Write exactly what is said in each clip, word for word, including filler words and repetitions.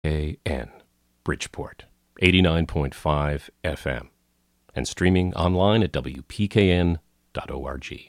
A N, Bridgeport, eighty-nine point five F M, and streaming online at W P K N dot org.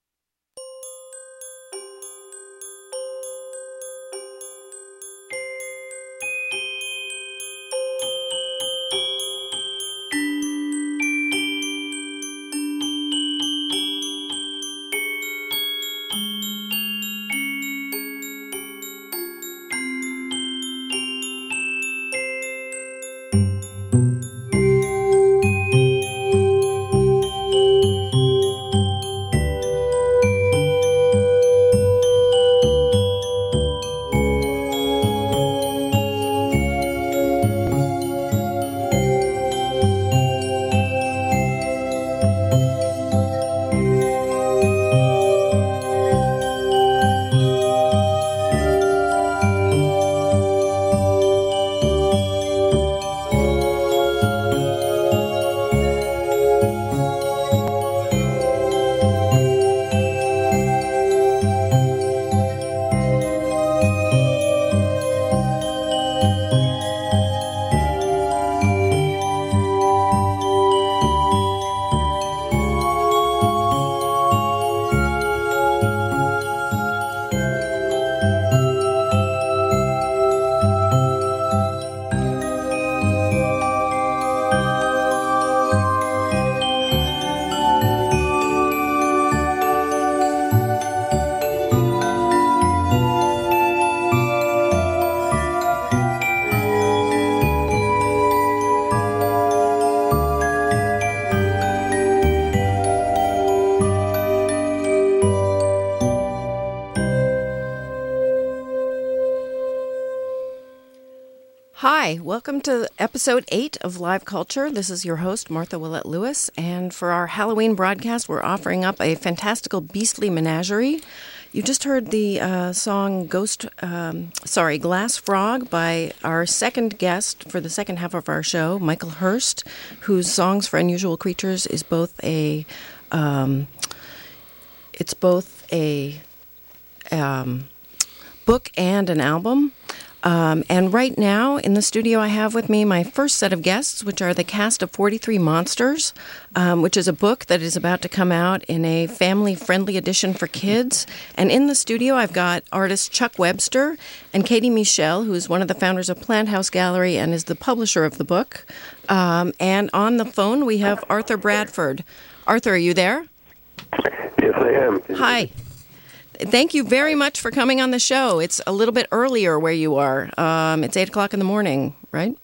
Hi, welcome to episode eight of Live Culture. This is your host, Martha Willett Lewis, and for our Halloween broadcast, we're offering up a fantastical beastly menagerie. You just heard the uh, song Ghost, um, sorry, Glass Frog by our second guest for the second half of our show, Michael Hurst, whose Songs for Unusual Creatures is both a, um, it's both a um, book and an album. Um, and right now, in the studio, I have with me my first set of guests, which are the cast of forty-three Monsters, um, which is a book that is about to come out in a family-friendly edition for kids. And in the studio, I've got artist Chuck Webster and Katie Michel, who is one of the founders of Plant House Gallery and is the publisher of the book. Um, and on the phone, we have Arthur Bradford. Arthur, are you there? Yes, I am. Hi. Thank you very much for coming on the show. It's a little bit earlier where you are. Um, it's eight o'clock in the morning, right?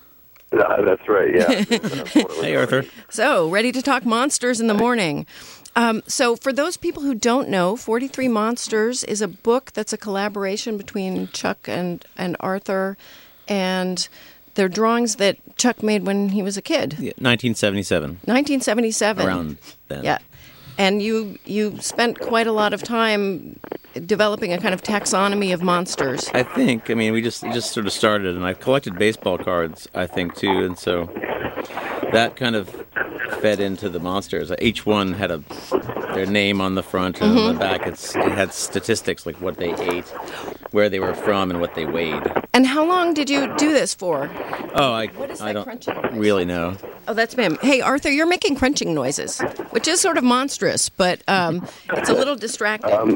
Uh, that's right, yeah. Hey, Arthur. So, ready to talk monsters in the morning. Um, so, for those people who don't know, forty-three Monsters is a book that's a collaboration between Chuck and, and Arthur, and they're drawings that Chuck made when he was a kid. Yeah, nineteen seventy-seven. nineteen seventy-seven. Around then. Yeah. And you you spent quite a lot of time developing a kind of taxonomy of monsters. I think. I mean, we just just sort of started, and I collected baseball cards, I think, too, and so that kind of fed into the monsters. Each one had a their name on the front, and mm-hmm. on the back it's, it had statistics like what they ate, where they were from, and what they weighed. And how long did you do this for? Oh, I, what is that I don't crunching noise? really know. Oh, that's him. Hey, Arthur, you're making crunching noises, which is sort of monstrous, but um, it's a little distracting. Um,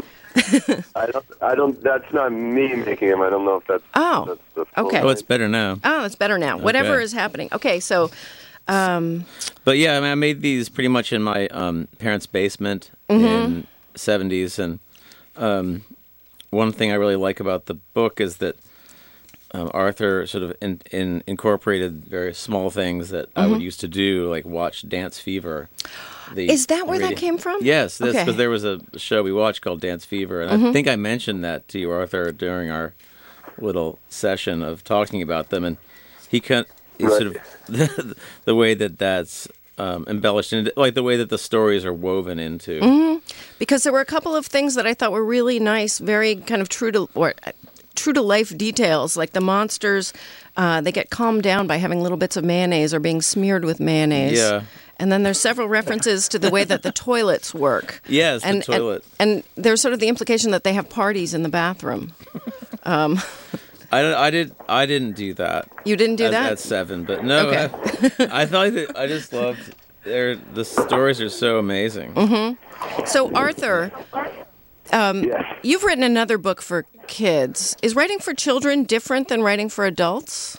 I don't. I don't. That's not me making them. I don't know if that's. Oh, that's the full okay. Oh, it's better now. Oh, it's better now. Okay. Whatever is happening. Okay, so. Um, but yeah, I mean, I made these pretty much in my um, parents' basement mm-hmm. in the seventies, and um, one thing I really like about the book is that um, Arthur sort of in, in incorporated very small things that mm-hmm. I would used to do, like watch Dance Fever. The, is that where radio- that came from? Yes, because okay. there was a show we watched called Dance Fever, and mm-hmm. I think I mentioned that to you, Arthur, during our little session of talking about them, and he kind of, sort of the, the way that that's um, embellished, and like the way that the stories are woven into. Mm-hmm. Because there were a couple of things that I thought were really nice, very kind of true to or uh, true to life details, like the monsters. Uh, they get calmed down by having little bits of mayonnaise or being smeared with mayonnaise. Yeah. And then there's several references to the way that the toilets work. Yes, and, the toilet. And, and there's sort of the implication that they have parties in the bathroom. Um, I, I did I didn't do that. You didn't do at, that at seven, but no, Okay. I, I thought that I just loved. Their the stories are so amazing. Mm-hmm. So Arthur, um, Yes. you've written another book for kids. Is writing for children different than writing for adults?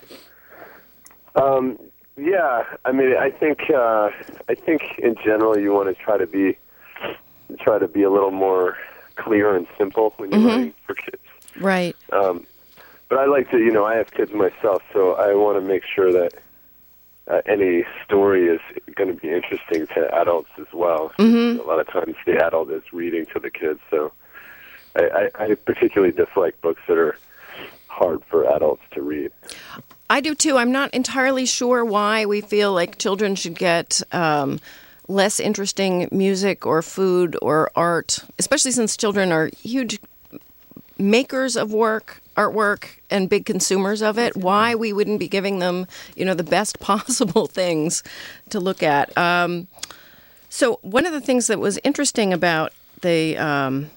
Um, yeah, I mean, I think uh, I think in general you want to try to be try to be a little more clear and simple when you're Mm-hmm. writing for kids. Right. Um, but I like to, you know, I have kids myself, so I want to make sure that uh, any story is going to be interesting to adults as well. Mm-hmm. A lot of times the adult is reading to the kids, so I, I, I particularly dislike books that are hard for adults to read. I do too. I'm not entirely sure why we feel like children should get um, less interesting music or food or art, especially since children are huge makers of work, artwork, and big consumers of it. Why we wouldn't be giving them, you know, the best possible things to look at. Um, so one of the things that was interesting about the um,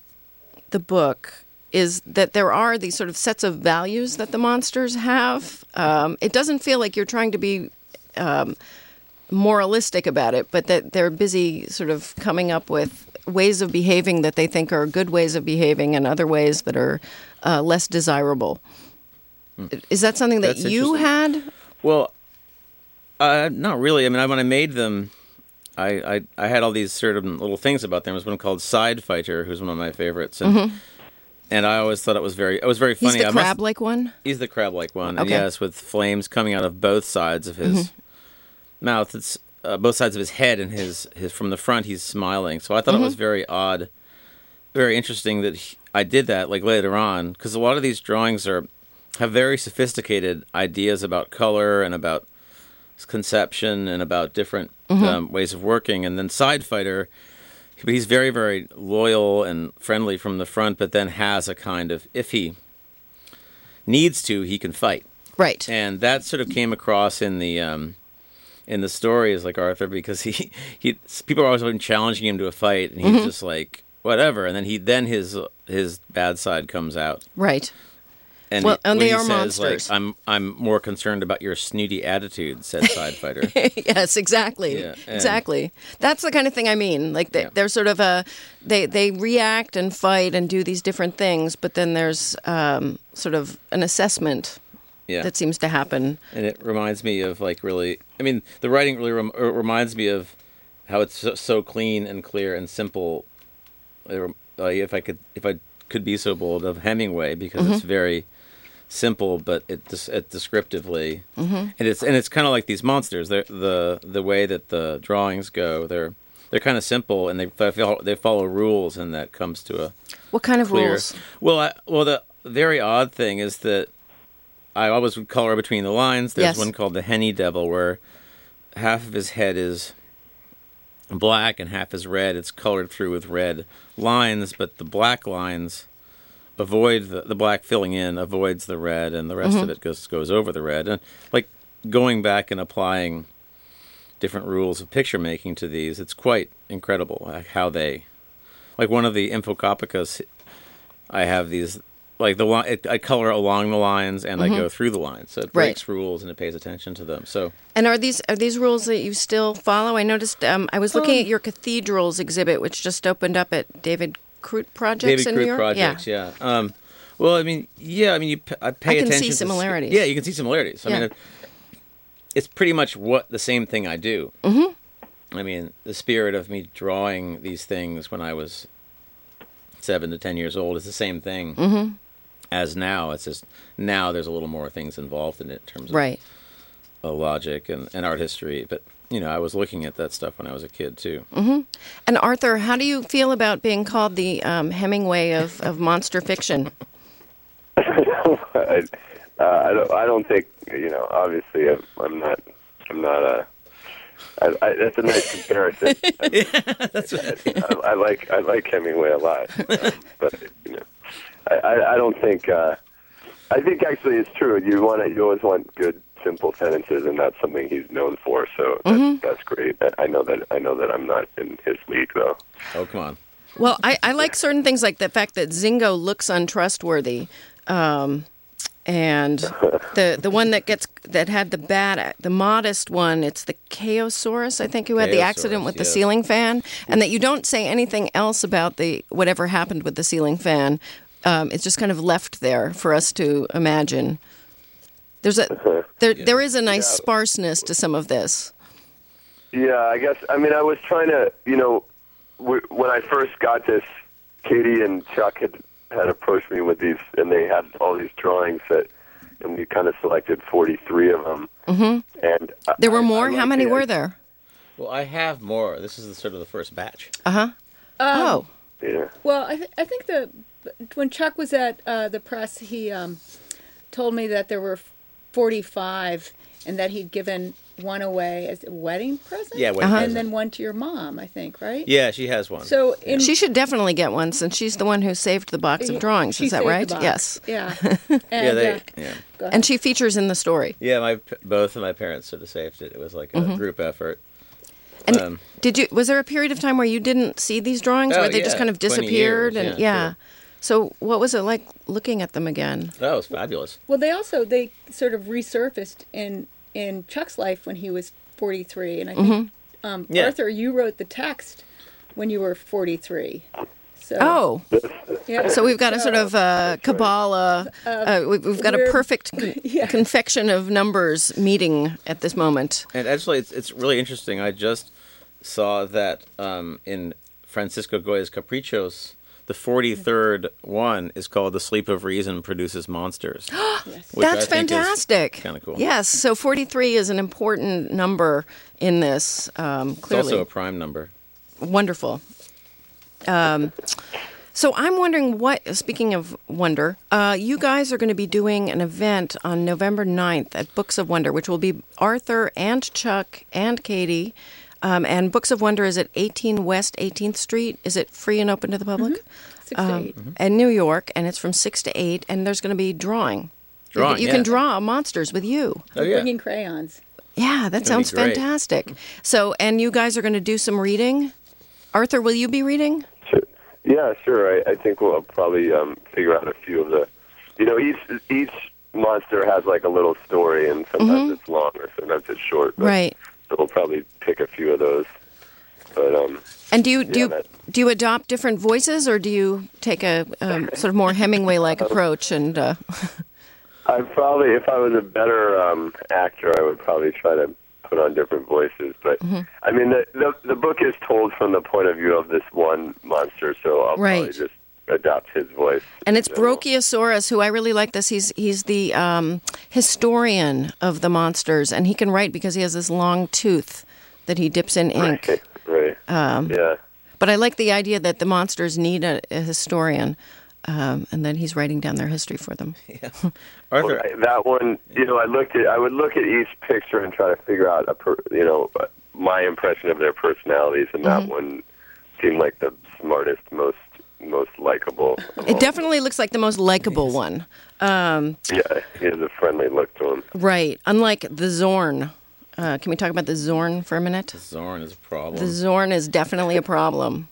the book is that there are these sort of sets of values that the monsters have. Um, it doesn't feel like you're trying to be um, moralistic about it, but that they're busy sort of coming up with ways of behaving that they think are good ways of behaving and other ways that are uh, less desirable. Hmm. Is that something that That's you had? Well, uh, not really. I mean, I, when I made them, I, I I had all these certain little things about them. There was one called Side Fighter, who's one of my favorites, and Mm-hmm. and I always thought it was very it was very funny. He's the I must- crab-like one? He's the crab-like one, and Okay. yes, with flames coming out of both sides of his Mm-hmm. mouth. It's uh, both sides of his head, and his, his from the front he's smiling. So I thought Mm-hmm. it was very odd, very interesting that he, I did that like later on, because a lot of these drawings are have very sophisticated ideas about color and about conception and about different Mm-hmm. um, ways of working. And then Side Fighter, but he's very, very loyal and friendly from the front, but then has a kind of, if he needs to, he can fight. Right. And that sort of came across in the um, in the story as like Arthur, because he, he people are always been challenging him to a fight, and he's Mm-hmm. just like whatever. And then he then his his bad side comes out. Right. And, Well, he- and when they he are says, monsters. Like, I'm I'm more concerned about your snooty attitude, said Side Fighter. Yes, exactly. Yeah, and- exactly. That's the kind of thing I mean. Like they, Yeah. they're sort of a they they react and fight and do these different things, but then there's um, sort of an assessment Yeah. that seems to happen. And it reminds me of like really, I mean, the writing really rem- er, reminds me of how it's so, so clean and clear and simple. Uh, if I could, if I could be so bold, of Hemingway, because Mm-hmm. it's very simple, but it, des- it descriptively, Mm-hmm. and it's and it's kind of like these monsters. They're, the the way that the drawings go, they're they're kind of simple, and they they follow, they follow rules, and that comes to a What kind of clear. rules? Well, I, well, the very odd thing is that I always would color between the lines. There's Yes. one called the Henny Devil, where half of his head is black and half is red. It's colored through with red lines, but the black lines avoid the, the black filling in avoids the red, and the rest Mm-hmm. of it goes goes over the red. And like going back and applying different rules of picture making to these, it's quite incredible like how they, like one of the Infocopicas, I have these like the li- I color along the lines and I go through the lines, so it Mm-hmm. Right. breaks rules and it pays attention to them. So And are these are these rules that you still follow? I noticed um, I was looking Um, at your cathedrals exhibit, which just opened up at David Crute Projects David in New Crute York. projects, yeah. Um, well, I mean, yeah, I mean, you p- I pay I can see attention. to- similarities. yeah, you can see similarities. I Yeah. mean, it, it's pretty much what the same thing I do. Mm-hmm. I mean, the spirit of me drawing these things when I was seven to ten years old is the same thing Mm-hmm. as now. It's just now there's a little more things involved in it in terms of Right. uh, logic and, and art history. But you know, I was looking at that stuff when I was a kid too. And Arthur, how do you feel about being called the um, Hemingway of, of monster fiction? I, uh, I don't. I don't think you know. Obviously, I'm, I'm not. I'm not a. I, I, that's a nice comparison. I, That's right. I, I like. I like Hemingway a lot, uh, but you know, I, I, I don't think. Uh, I think actually it's true. You want to. You always want good, simple sentences, and that's something he's known for. So that's, Mm-hmm. that's great. I, I know that. I know that I'm not in his league though. Oh, come on. Well, I, I like certain things like the fact that Zingo looks untrustworthy. Um, And the the one that gets that had the bad the modest one, it's the Chaosaurus, I think, who had the accident with the yes. ceiling fan, and that you don't say anything else about the whatever happened with the ceiling fan. Um, it's just kind of left there for us to imagine. There's a there there is a nice Yeah. sparseness to some of this. Yeah, I guess. I mean, I was trying to, you know, w- when I first got this, Katie and Chuck had had approached me with these, and they had all these drawings that, and we kind of selected forty-three of them. Mm-hmm. And I, There were I- more. I How like many the- were there? Well, I have more. This is the, sort of the first batch. Uh huh. oh. Yeah. Well, I, th- I think the when Chuck was at uh, the press, he um, told me that there were forty-five, and that he'd given one away as a wedding present. Yeah, wedding and present. then one to your mom, I think, right? Yeah, she has one. So in She should definitely get one since she's the one who saved the box of drawings. she Is that saved the right? box. Yes. Yeah. yeah, And, they. uh, Yeah. go ahead. And she features in the story. Yeah, my p- both of my parents sort of saved it. It was like a Mm-hmm. group effort. And Um, did you? Was there a period of time where you didn't see these drawings, Oh, where they just yeah, kind of twenty disappeared? years, and yeah, sure. So, what was it like looking at them again? That was fabulous. Well, they also they sort of resurfaced in in Chuck's life when he was forty-three, and I think Mm-hmm. um, Yeah. Arthur, you wrote the text when you were forty-three. So, Oh, yeah. so we've got a sort of uh, Kabbalah. Uh, we've, we've got a we're- perfect con- Yeah. confection of numbers meeting at this moment. And actually, it's it's really interesting. I just saw that um, in Francisco Goya's Caprichos, the forty-third one is called "The Sleep of Reason Produces Monsters." Yes. which I That's think is fantastic. Kind of cool. Yes, so forty-three is an important number in this. Um, It's clearly, also a prime number. wonderful. Um, so I'm wondering what, speaking of wonder, uh, you guys are going to be doing an event on November ninth at Books of Wonder, which will be Arthur and Chuck and Katie. Um, and Books of Wonder is at eighteen West eighteenth Street. Is it free and open to the public? Six to Um, eight. In New York, and it's from six to eight, and there's going to be drawing. Drawing, You, can- you yeah. can draw monsters with you. Oh yeah. Bringing crayons. Yeah, that gonna be sounds great. fantastic. So, and you guys are going to do some reading? Arthur, will you be reading? Sure. Yeah, sure. I, I think we'll probably um, figure out a few of the, you know, each each monster has like a little story, and sometimes it's long or sometimes it's short. But, Right. So we'll probably pick a few of those. But um, And do you do Yeah, you, that- do you adopt different voices, or do you take a um, sort of more Hemingway-like approach? And uh, I probably, if I was a better um, actor, I would probably try to put on different voices. But Mm-hmm. I mean, the, the the book is told from the point of view of this one monster, so I'll Right. probably just adopt his voice. and it's in general. Brachiosaurus, who I really like. This he's he's the um, historian of the monsters, and he can write because he has this long tooth that he dips in ink. Right. Right. Um, yeah. But I like the idea that the monsters need a, a historian, um, and then he's writing down their history for them. Arthur, Well, that one, you know, I looked at, I would look at each picture and try to figure out a, per, you know, my impression of their personalities, and Mm-hmm. that one seemed like the smartest, most most likable. of It all. definitely looks like the most likable one. Um, Yeah, he has a friendly look to him. right. Unlike the Zorn. Uh, can we talk about the Zorn for a minute? Zorn is a problem. The Zorn is definitely a problem.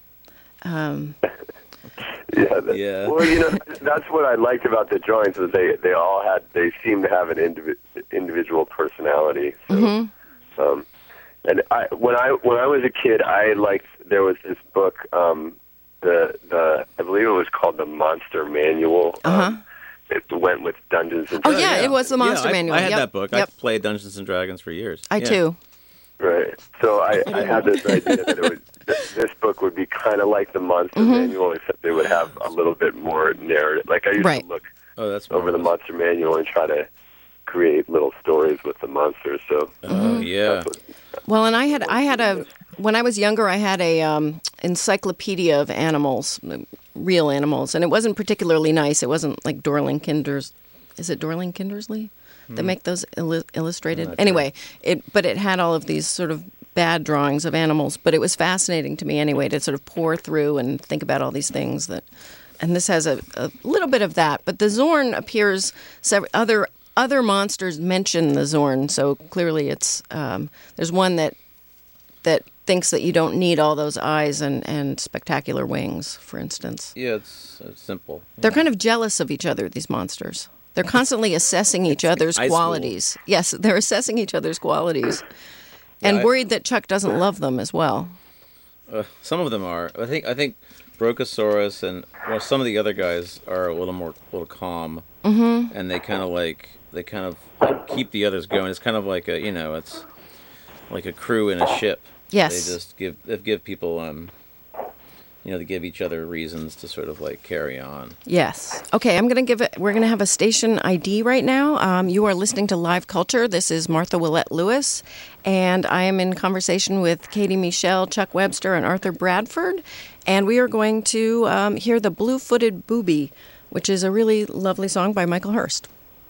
Yeah, that, Yeah. Well, you know, that's what I liked about the drawings was they they all had they seemed to have an indivi- individual personality. So, Mm-hmm. um, and I when I when I was a kid, I liked there was this book, um, the the I believe it was called the Monster Manual. Uh-huh. Um, it went with Dungeons and Oh, Dragons. yeah, it was the Monster yeah, I, Manual. I had Yep, that book. yep. I played Dungeons and Dragons for years. I Yeah. too. Right. So I, I had this idea that it would, this book would be kind of like the Monster Manual, except they would have a little bit more narrative. Like I used Right. to look Oh, that's over the marvelous. Monster Manual and try to create little stories with the monsters. So Oh yeah. that's what, Well, and I had I had a when I was younger, I had a um, encyclopedia of animals, real animals, and it wasn't particularly nice. It wasn't like Dorling Kinders. Is it Dorling Kindersley that make those illu- illustrated? Anyway, it but it had all of these sort of bad drawings of animals. But it was fascinating to me anyway to sort of pour through and think about all these things that. And this has a, a little bit of that, but the Zorn appears. Several other other monsters mention the Zorn, so clearly it's um, there's one that that thinks that you don't need all those eyes and, and spectacular wings, for instance. Yeah, it's, it's simple. They're kind of jealous of each other, these monsters. They're constantly assessing each other's high school. qualities. Yes, they're assessing each other's qualities. And Yeah, I- worried that Chuck doesn't love them as well. Uh, some of them are. I think. I think Brachiosaurus and well, some of the other guys are a little more, a little calm, mm-hmm. and they kind of like they kind of like, keep the others going. It's kind of like a you know, it's like a crew in a ship. Yes. They just give they give people um, you know, they give each other reasons to sort of like carry on. Yes. Okay, I'm going to give it, we're going to have a station I D right now. Um, you are listening to Live Culture. This is Martha Willett Lewis, and I am in conversation with Katie Michelle, Chuck Webster, and Arthur Bradford, and we are going to um, hear The Blue-Footed Booby, which is a really lovely song by Michael Hurst.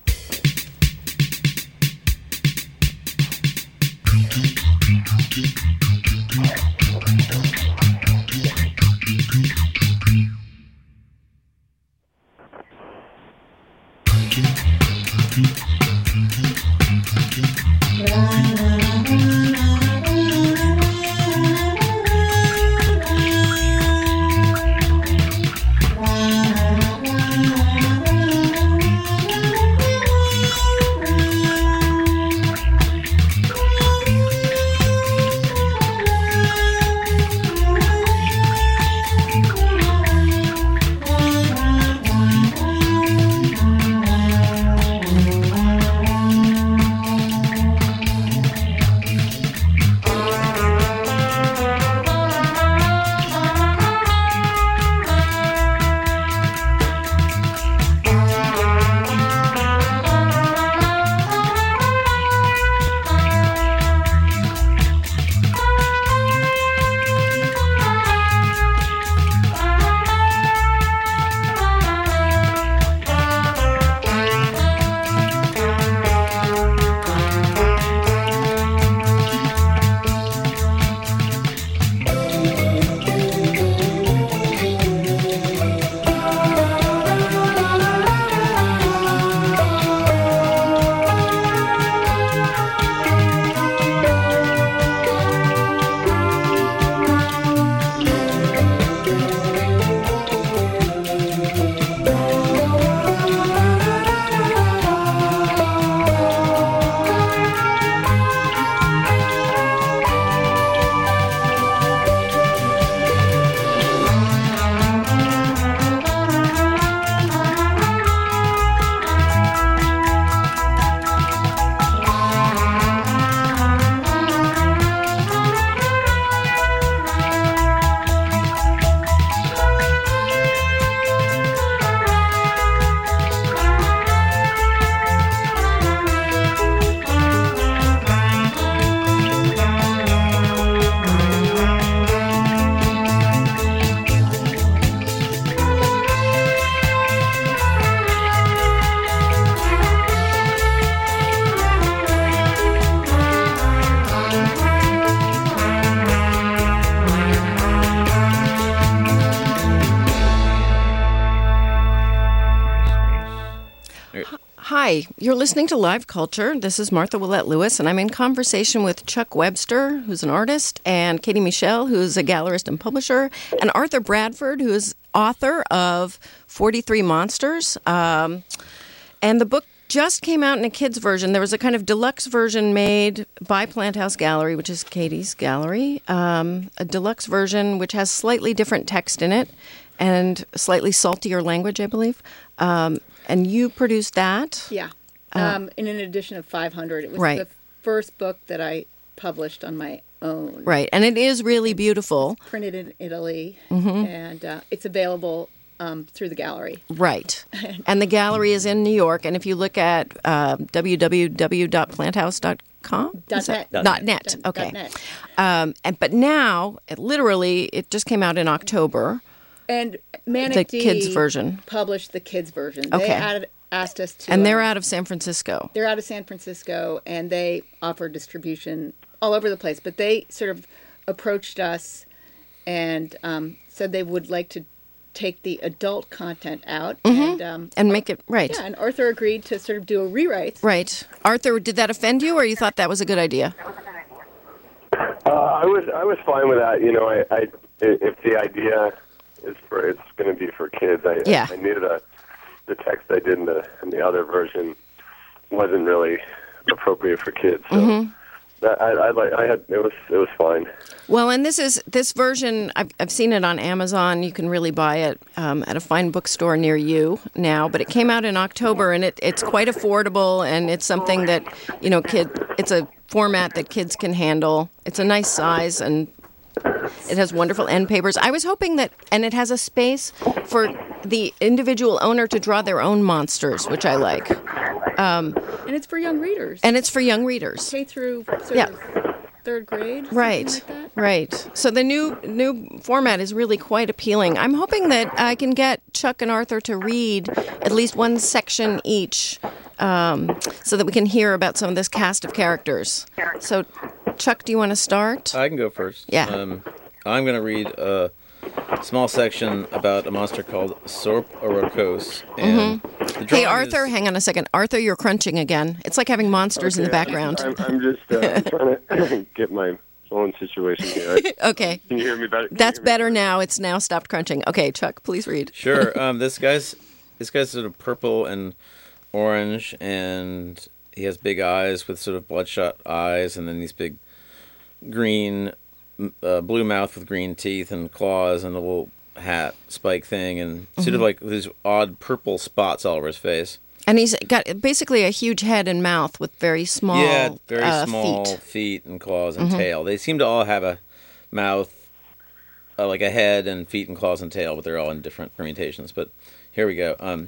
Hi, you're listening to Live Culture. This is Martha Willett Lewis, and I'm in conversation with Chuck Webster, who's an artist, and Katie Michelle, who's a gallerist and publisher, and Arthur Bradford, who is author of forty-three Monsters. Um, and the book just came out in a kid's version. There was a kind of deluxe version made by Plant House Gallery, which is Katie's gallery, um, a deluxe version which has slightly different text in it and slightly saltier language, I believe. Um, and you produced that? Yeah. Um, in an edition of five hundred. It was right. the first book that I published on my own. Right. And it is really beautiful. Printed in Italy. Mm-hmm. And uh, it's available um, through the gallery. Right. And the gallery is in New York. And if you look at uh, w w w dot plant house dot com? Dot net. Dot, Dot net. net. Okay. Dot net. Um, and, but now, it literally, it just came out in October. And Manic The D kids version. published the kids version. Okay. They added, asked us to. And they're uh, out of San Francisco. They're out of San Francisco, and they offer distribution all over the place. But they sort of approached us and um, said they would like to take the adult content out. Mm-hmm. And, um, And make it, right. yeah, and Arthur agreed to sort of do a rewrite. Right. Arthur, did that offend you, or you thought that was a good idea? Uh, I was I was fine with that. You know, I, I if the idea is for it's going to be for kids, I, Yeah. I needed a the text I did in the in the other version wasn't really appropriate for kids. So Mm-hmm. that, I, I like I had it was it was fine. Well, and this is this version. I've I've seen it on Amazon. You can really buy it um, at a fine bookstore near you now. But it came out in October, and it, it's quite affordable, and it's something that you know, kid. It's a format that kids can handle. It's a nice size, and it has wonderful end papers. I was hoping that, and it has a space for the individual owner to draw their own monsters, which I like. And it's for young readers. And it's for young readers. K through sort Yeah. of third grade. something Right, Like that. right. So the new new format is really quite appealing. I'm hoping that I can get Chuck and Arthur to read at least one section each, um, so that we can hear about some of this cast of characters. So, Chuck, do you want to start? I can go first. Yeah. Um, I'm going to read a small section about a monster called Sorp Orokos. And the Mm-hmm. Hey, drawing Arthur, is- hang on a second. Arthur, you're crunching again. It's like having monsters in the background. I'm, I'm just uh, I'm trying to get my phone situation here. Okay. Can you hear me better? Can you That's hear me better now. It's now stopped crunching. Okay, Chuck, please read. Sure. Um, this guy's this guy's sort of purple and orange, and he has big eyes with sort of bloodshot eyes, and then these big green, uh, blue mouth with green teeth and claws, and a little hat spike thing, and sort Mm-hmm. of like these odd purple spots all over his face. And he's got basically a huge head and mouth with very small, yeah, very uh, small feet. feet. and claws and tail. They seem to all have a mouth, uh, like a head and feet and claws and tail, but they're all in different permutations. But here we go. Um,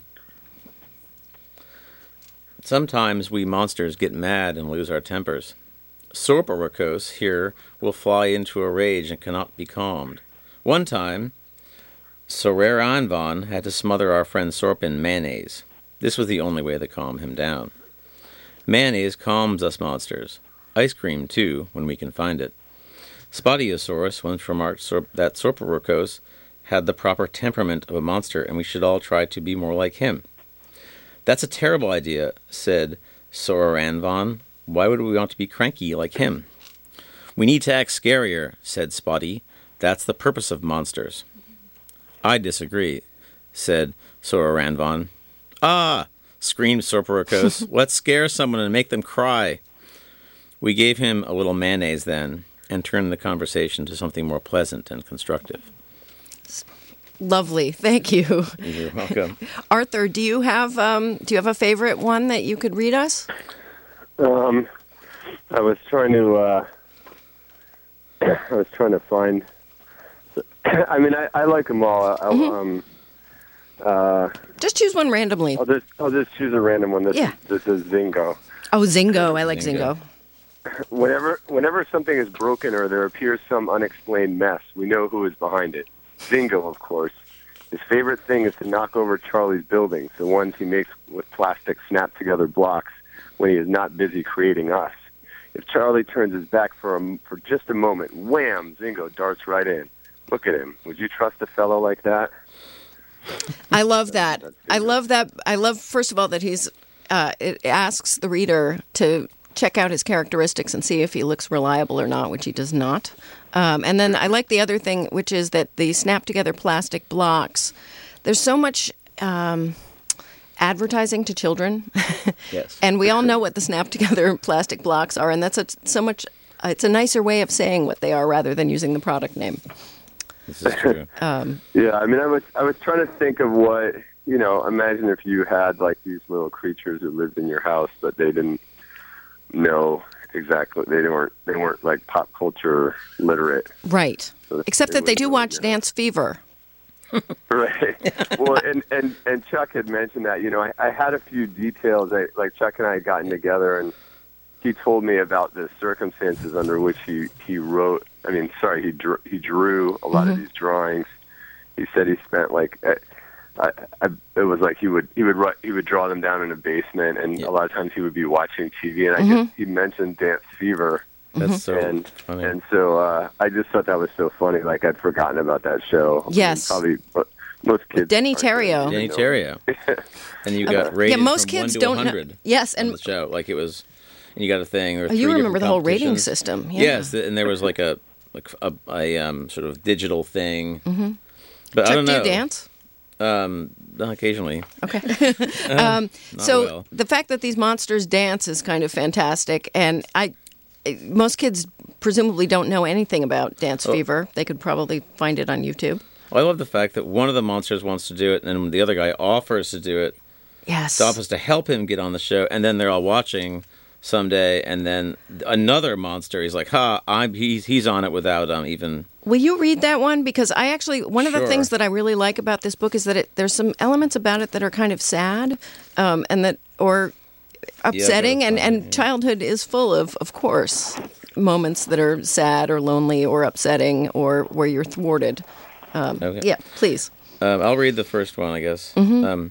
sometimes we monsters get mad and lose our tempers. Sorp Orokos here will fly into a rage and cannot be calmed. One time, Sorer Anvan had to smother our friend Sorp in mayonnaise. This was the only way to calm him down. Mayonnaise calms us monsters. Ice cream, too, when we can find it. Spotiosaurus once remarked Sorp- that Sorp Orokos had the proper temperament of a monster, and we should all try to be more like him. That's a terrible idea, said Sorer Anvan. Why would we want to be cranky like him? We need to act scarier, said Spotty. That's the purpose of monsters. I disagree, said Sorer Anvan. Ah, screamed Sorp Orokos. Let's scare someone and make them cry. We gave him a little mayonnaise then, and turned the conversation to something more pleasant and constructive. Lovely, thank you. You're welcome. Arthur, do you have um, do you have a favorite one that you could read us? Um, I was trying to, uh, I was trying to find. I mean, I, I like them all. I, Mm-hmm. um, uh, Just choose one randomly. I'll just, I'll just choose a random one. This, Yeah. is, this is Zingo. Oh, Zingo. I like Zingo. Zingo. Whenever, whenever something is broken or there appears some unexplained mess, we know who is behind it. Zingo, of course. His favorite thing is to knock over Charlie's buildings, the ones he makes with plastic snap-together blocks when he is not busy creating us. If Charlie turns his back for a, for just a moment, wham, Zingo darts right in. Look at him. Would you trust a fellow like that? I love that. I love that. I love, first of all, that he's, uh, it asks the reader to check out his characteristics and see if he looks reliable or not, which he does not. Um, and then I like the other thing, which is that the snap-together plastic blocks, there's so much um, advertising to children. Yes. And we all know what the snap-together plastic blocks are, and that's a, so much, uh, it's a nicer way of saying what they are rather than using the product name. This is true. Yeah, I mean, I was I was trying to think of what, you know, imagine if you had like these little creatures that lived in your house, but they didn't know exactly, they weren't they weren't like pop culture literate. Right. So Except that they do would, watch you know, Dance Fever. Right. Well, and, and, and Chuck had mentioned that, you know, I, I had a few details. I, like Chuck and I had gotten together, and he told me about the circumstances under which he, he wrote, I mean, sorry, he drew, he drew a lot Mm-hmm. of these drawings. He said he spent like, I, I, I, it was like he would he would write, he would draw them down in a basement, and Yeah. a lot of times he would be watching T V. And I Mm-hmm. guess he mentioned Dance Fever, That's so and funny. and so uh, I just thought that was so funny. Like I'd forgotten about that show. I mean, Yes. probably but most kids. Denny aren't gonna Terrio. even Danny know. Terrio. And you got rated yeah, most from kids one to don't one know. hundred Yes, on and the show. Like it was, and you got a thing. There were oh, you three remember different the whole rating competitions. system. Yeah. Yes, th- and there was like a like a, a um, sort of digital thing. Mm-hmm. But Chuck, I don't do know. you dance? Um, occasionally. Okay. um, so well. the fact that these monsters dance is kind of fantastic, and I, most kids presumably don't know anything about Dance Oh. Fever. They could probably find it on YouTube. Well, I love the fact that one of the monsters wants to do it, and the other guy offers to do it. Yes. Offers to help him get on the show, and then they're all watching someday, and then another monster, he's like, ha, I'm, he's, he's on it without um, even... Will you read that one? Because I actually, one of the Sure. things that I really like about this book is that it, there's some elements about it that are kind of sad, um, and that, or upsetting, Yeah, and, they're and fun, childhood is full of, of course, moments that are sad or lonely or upsetting or where you're thwarted. Um, Okay. Yeah, please. Um, I'll read the first one, I guess. Um,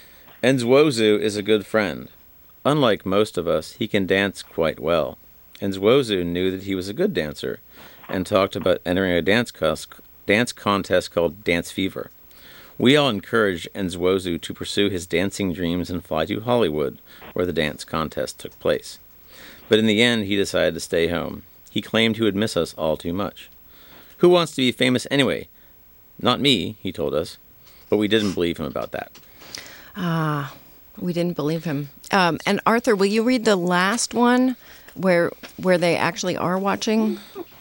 Enzwozu is a good friend. Unlike most of us, he can dance quite well. Enzwozu knew that he was a good dancer and talked about entering a dance, cos- dance contest called Dance Fever. We all encouraged Enzwozu to pursue his dancing dreams and fly to Hollywood, where the dance contest took place. But in the end, he decided to stay home. He claimed he would miss us all too much. Who wants to be famous anyway? Not me, he told us. But we didn't believe him about that. Ah, we didn't believe him. Um, and Arthur, will you read the last one where where they actually are watching?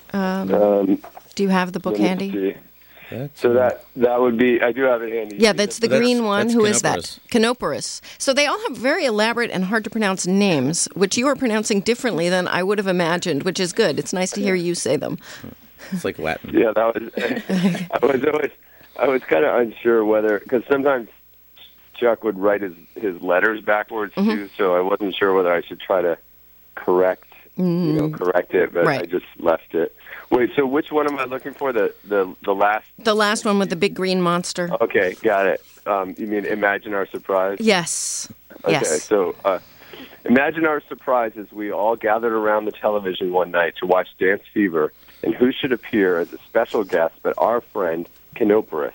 Um, Do you have the book let me handy? see. That's, So that that would be. I do have it handy. Yeah, that's the That's- green one. that's Who is that? Canoporus. Canoporus. So they all have very elaborate and hard to pronounce names, which you are pronouncing differently than I would have imagined, which is good. It's nice to hear you say them. it's like Latin. Yeah, that was. I was always. I was kind of unsure whether, because sometimes Chuck would write his his letters backwards Mm-hmm. too, so I wasn't sure whether I should try to correct, you know, correct it, but Right. I just left it. Wait, so which one am I looking for? The the the last. The last one with the big green monster. Okay, got it. Um, you mean Imagine Our Surprise? Yes. Okay, Yes. so uh, imagine our surprise as we all gathered around the television one night to watch Dance Fever, and who should appear as a special guest but our friend Canoporus.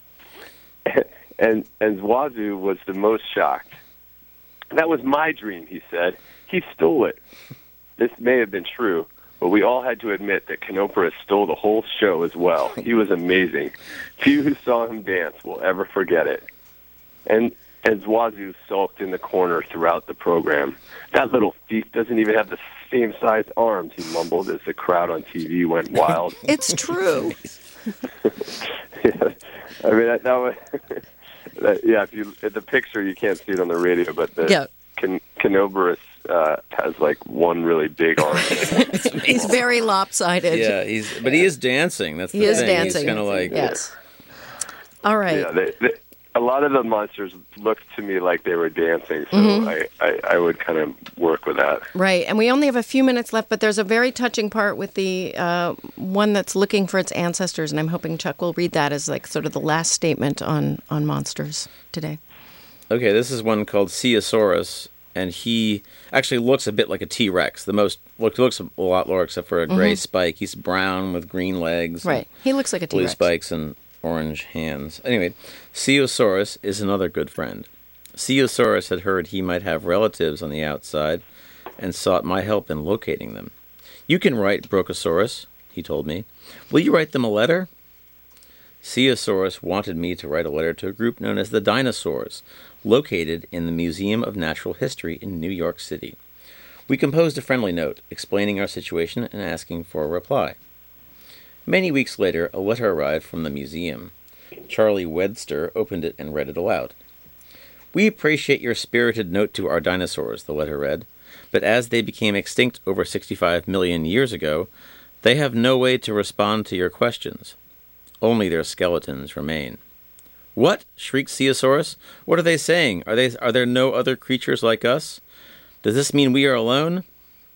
And and Zwazu was the most shocked. That was my dream, he said. He stole it. This may have been true, but we all had to admit that Canoporus stole the whole show as well. He was amazing. Few who saw him dance will ever forget it. And and Zwazu sulked in the corner throughout the program. That little thief doesn't even have the same sized arms, he mumbled as the crowd on T V went wild. It's true. Yeah. I mean, that, that was, that, yeah, if you, the picture, you can't see it on the radio, but the Yeah. Can, Canoporus uh, has like one really big arm. He's very lopsided. Yeah, he's but he is dancing. That's the He is thing. dancing. He's kind of like Yes. All right. Yeah, they, they, a lot of the monsters looked to me like they were dancing, so Mm-hmm. I, I, I would kind of work with that. Right, and we only have a few minutes left, but there's a very touching part with the uh, one that's looking for its ancestors, and I'm hoping Chuck will read that as like sort of the last statement on, on monsters today. Okay, this is one called Ceosaurus, and he actually looks a bit like a T-Rex. The most look looks a lot lower except for a gray spike. He's brown with green legs. Right, he looks like a Blue T-Rex. spikes and orange hands. Anyway, Ceosaurus is another good friend. Ceosaurus had heard he might have relatives on the outside and sought my help in locating them. You can write Brachiosaurus, he told me. Will you write them a letter? Ceosaurus wanted me to write a letter to a group known as the Dinosaurs, located in the Museum of Natural History in New York City. We composed a friendly note explaining our situation and asking for a reply. Many weeks later, a letter arrived from the museum. Charlie Wedster opened it and read it aloud. We appreciate your spirited note to our dinosaurs, the letter read, but as they became extinct over sixty-five million years ago, they have no way to respond to your questions. Only their skeletons remain. What? Shrieked Ceosaurus. What are they saying? Are they? Are there no other creatures like us? Does this mean we are alone?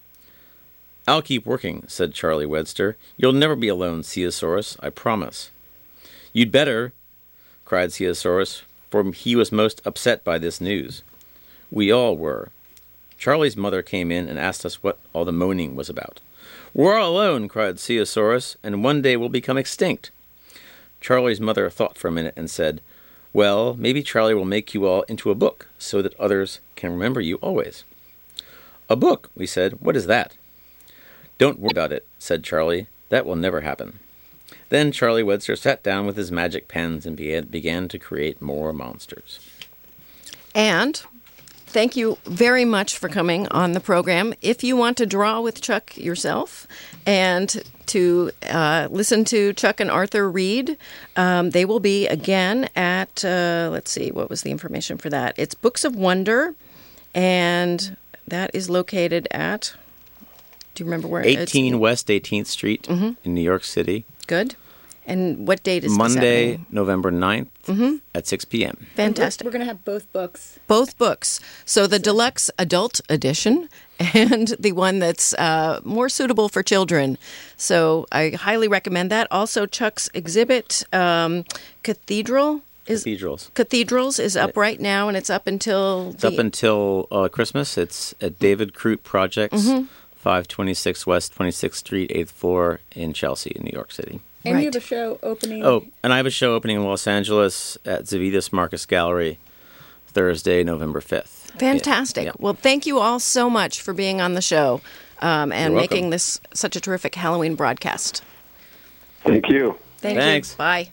I'll keep working, said Charlie Wedster. You'll never be alone, Ceosaurus, I promise. You'd better, cried Ceosaurus, for he was most upset by this news. We all were. Charlie's mother came in and asked us what all the moaning was about. We're all alone, cried Ceosaurus, and one day we'll become extinct. Charlie's mother thought for a minute and said, Well, maybe Charlie will make you all into a book so that others can remember you always. A book, we said. What is that? Don't worry about it, said Charlie. That will never happen. Then Charlie Woodster sat down with his magic pens and began, began to create more monsters. And thank you very much for coming on the program. If you want to draw with Chuck yourself and to uh, listen to Chuck and Arthur read, um, they will be again at, uh, let's see, what was the information for that? It's Books of Wonder, and that is located at, do you remember where? eighteen it's, West eighteenth Street mm-hmm. in New York City. Good. And what date is this Monday, happening? November ninth Mm-hmm. at six p.m. Fantastic. We're going to have both books. Both books. So the deluxe adult edition and the one that's uh, more suitable for children. So I highly recommend that. Also, Chuck's exhibit, um, Cathedral. Is, Cathedrals. Cathedrals is up right now, and it's up until... It's the, up until uh, Christmas. It's at David Crute Projects, Mm-hmm. five twenty-six West twenty-sixth Street, eighth floor in Chelsea, in New York City. And Right. you have a show opening. Oh, and I have a show opening in Los Angeles at Zavitas Marcus Gallery Thursday, November fifth. Fantastic. Yeah. Well, thank you all so much for being on the show um, and You're making welcome. this such a terrific Halloween broadcast. Thank you. Thank Thanks. you. Bye.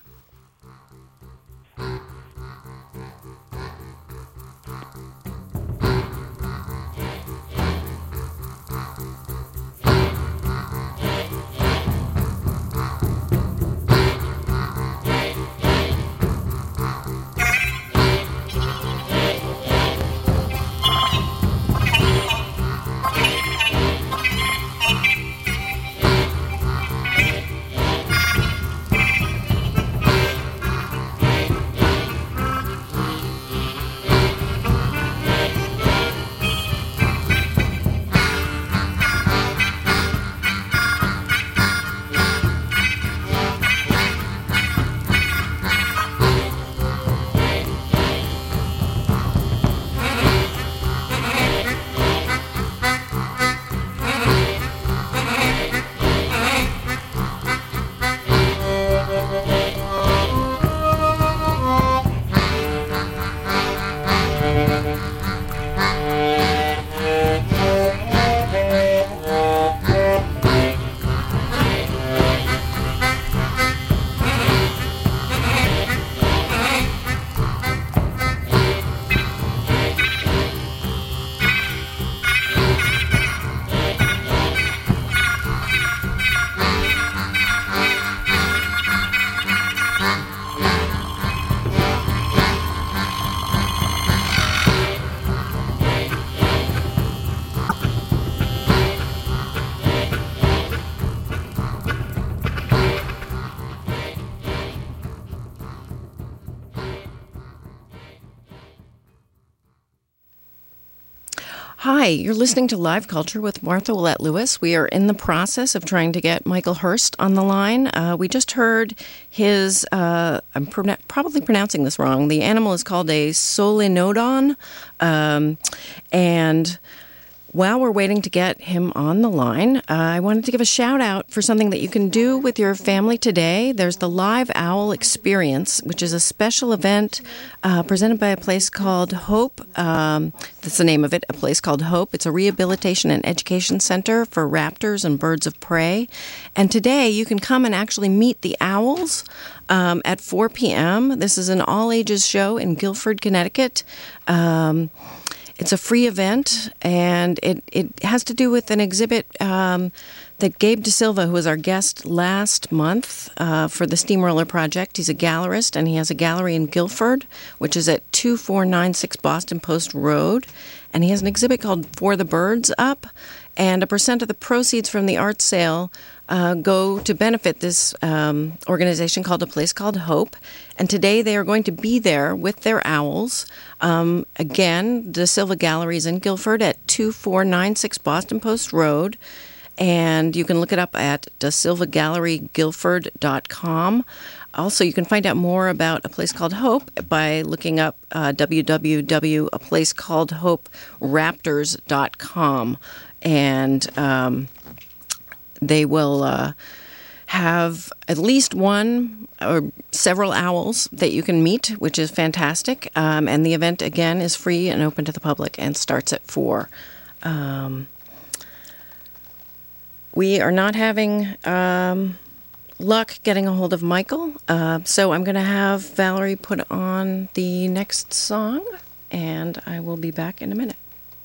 Hi, you're listening to Live Culture with Martha Willett Lewis. We are in the process of trying to get Michael Hurst on the line. Uh, we just heard his, uh, I'm pro- probably pronouncing this wrong, the animal is called a solenodon, um, and while we're waiting to get him on the line, uh, I wanted to give a shout out for something that you can do with your family today. There's the Live Owl Experience, which is a special event uh, presented by a place called Hope. Um, that's the name of it, a place called Hope. It's a rehabilitation and education center for raptors and birds of prey. And today you can come and actually meet the owls um, at four p.m. This is an all-ages show in Guilford, Connecticut. Um, It's a free event, and it, it has to do with an exhibit um, that Gabe De Silva, who was our guest last month uh, for the Steamroller Project, he's a gallerist, and he has a gallery in Guilford, which is at two four nine six Boston Post Road. And he has an exhibit called For the Birds up, and a percent of the proceeds from the art sale uh, go to benefit this um, organization called A Place Called Hope. And today they are going to be there with their owls. Um, again, De Silva Gallery is in Guilford at two four nine six Boston Post Road. And you can look it up at de silva gallery guilford dot com. Also, you can find out more about A Place Called Hope by looking up uh, w w w dot a place called hope raptors dot com. And um, they will uh, have at least one or several owls that you can meet, which is fantastic. Um, and the event, again, is free and open to the public and starts at four. Um, we are not having um, luck getting a hold of Michael. Uh, so I'm going to have Valerie put on the next song, and I will be back in a minute.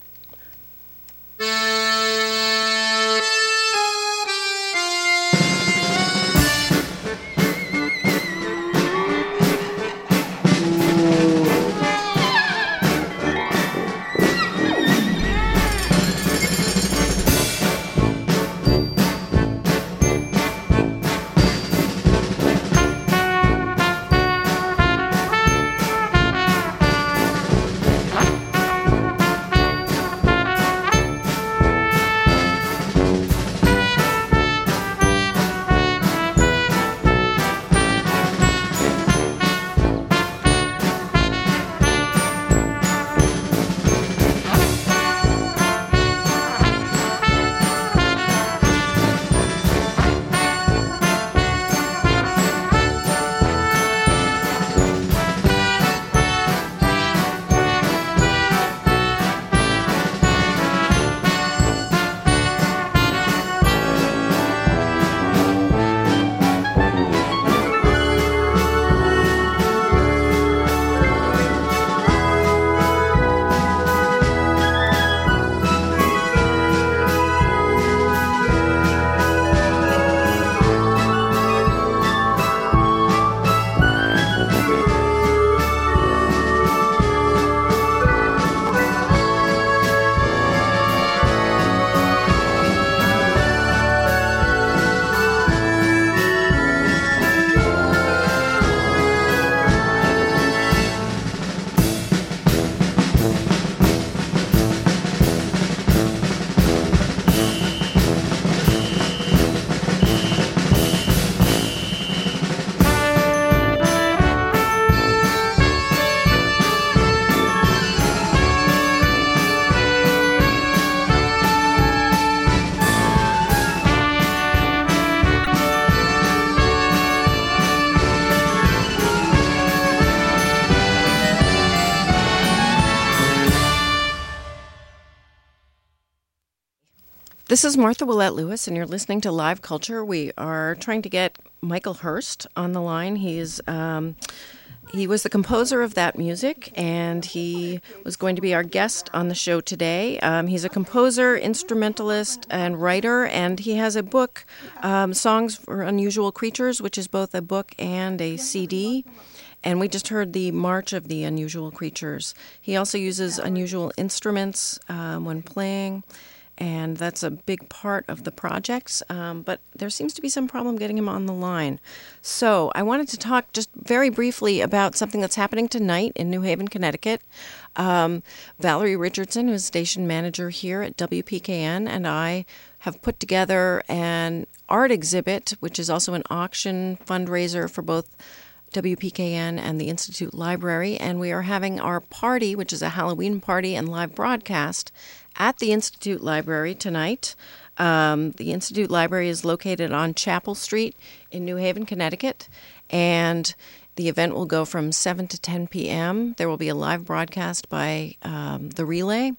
This is Martha Willett Lewis, and you're listening to Live Culture. We are trying to get Michael Hurst on the line. He's um, he was the composer of that music, and he was going to be our guest on the show today. Um, he's a composer, instrumentalist, and writer, and he has a book, um, Songs for Unusual Creatures, which is both a book and a C D. And we just heard the March of the Unusual Creatures. He also uses unusual instruments um, when playing, and that's a big part of the projects, um, but there seems to be some problem getting him on the line. So I wanted to talk just very briefly about something that's happening tonight in New Haven, Connecticut. Um, Valerie Richardson, who's station manager here at W P K N, and I have put together an art exhibit, which is also an auction fundraiser for both W P K N and the Institute Library, and we are having our party, which is a Halloween party and live broadcast, at the Institute Library tonight. Um, the Institute Library is located on Chapel Street in New Haven, Connecticut, and the event will go from seven to ten p.m. There will be a live broadcast by um, the Relay,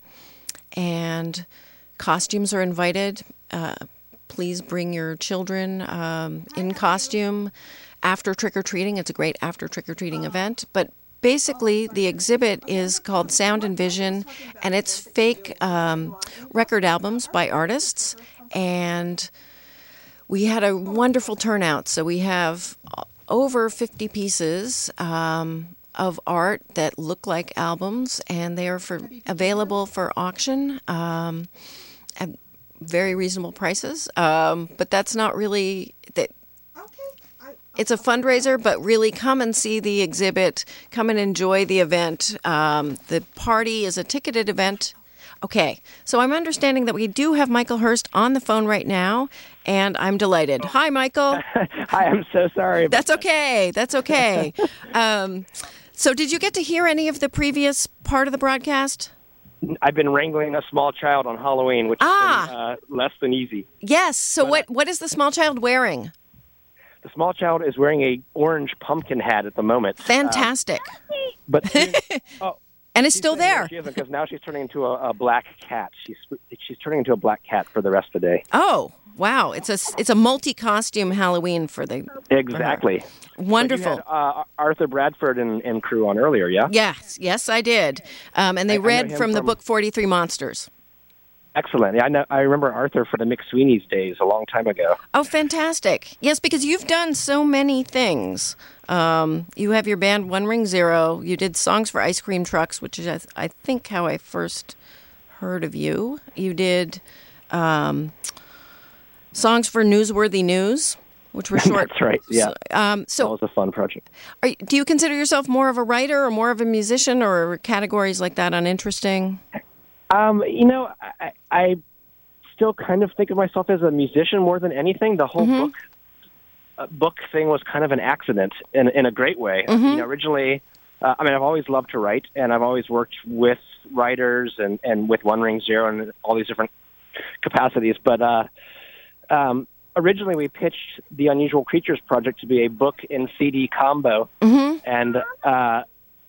and costumes are invited. Uh, please bring your children um, in costume. After trick-or-treating, it's a great after trick-or-treating event, but basically the exhibit is called Sound and Vision, and it's fake um, record albums by artists, and we had a wonderful turnout. So we have over fifty pieces um, of art that look like albums, and they are for available for auction um, at very reasonable prices, um, but that's not really... that. It's a fundraiser, but really come and see the exhibit. Come and enjoy the event. Um, the party is a ticketed event. Okay, so I'm understanding that we do have Michael Hurst on the phone right now, and I'm delighted. Hi, Michael. Hi, I'm so sorry. That's okay. That's okay. um, so did you get to hear any of the previous part of the broadcast? I've been wrangling a small child on Halloween, which ah. has been uh, less than easy. Yes. So but, what what is the small child wearing? The small child is wearing a orange pumpkin hat at the moment. Fantastic. Um, but she, oh, and it's still there. She isn't, because now she's turning into a, a black cat. She's she's turning into a black cat for the rest of the day. Oh, Wow, it's a it's a multi-costume Halloween for the Exactly. Wonderful. But you had, uh, Arthur Bradford and, and crew on earlier, yeah? Yes, yes, I did. Um, and they I- I know read him from the from- book forty-three Monsters. Excellent. Yeah, I know. I remember Arthur from the McSweeney's days a long time ago. Oh, fantastic. Yes, because you've done so many things. Um, you have your band One Ring Zero. You did Songs for Ice Cream Trucks, which is, I, th- I think, how I first heard of you. You did um, Songs for Newsworthy News, which were short. That's right, yeah. So, um, That so was a fun project. are, you- do you consider yourself more of a writer or more of a musician, or are categories like that uninteresting? Um, you know, I, I still kind of think of myself as a musician more than anything. The whole book uh, book thing was kind of an accident in in a great way. You know, originally, uh, I mean, I've always loved to write, and I've always worked with writers and, and with One Ring Zero and all these different capacities. But uh, um, originally, we pitched the Unusual Creatures project to be a book and C D combo, and uh,